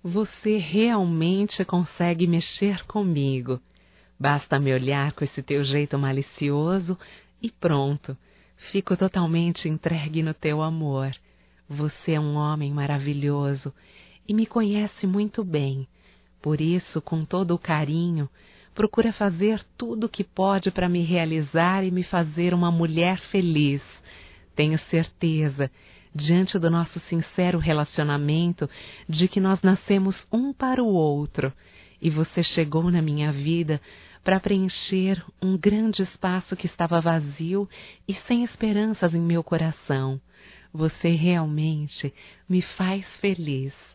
Você realmente consegue mexer comigo. Basta me olhar com esse teu jeito malicioso e pronto, fico totalmente entregue no teu amor. Você é um homem maravilhoso e me conhece muito bem. Por isso, com todo o carinho, procura fazer tudo o que pode para me realizar e me fazer uma mulher feliz. Tenho certeza, diante do nosso sincero relacionamento, de que nós nascemos um para o outro, e você chegou na minha vida para preencher um grande espaço que estava vazio e sem esperanças em meu coração. Você realmente me faz feliz.